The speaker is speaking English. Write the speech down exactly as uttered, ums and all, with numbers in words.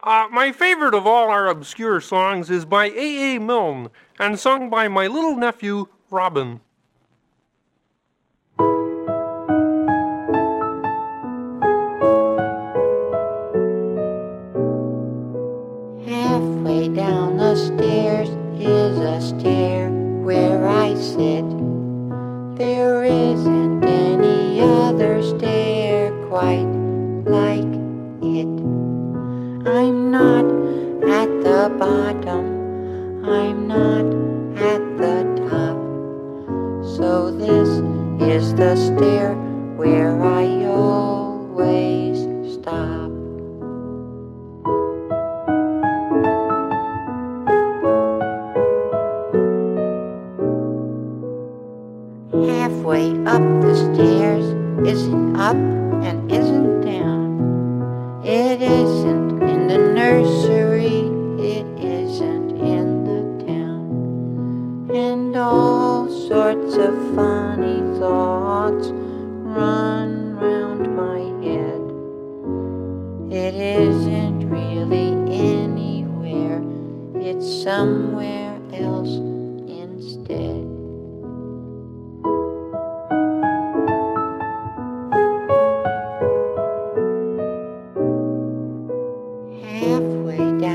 Uh, my favorite of all our obscure songs is by A. A. Milne and sung by my little nephew, Robin. Halfway down the stairs is a stair where I sit. There isn't any other stair quite like it. I'm not at the bottom, I'm not at the top. So this is the stair where I always stop. Halfway up the stairs isn't up and isn't down. It isn't in the nursery, it isn't in the town. And all sorts of funny thoughts run round my head. It isn't really anywhere, it's somewhere else instead. Halfway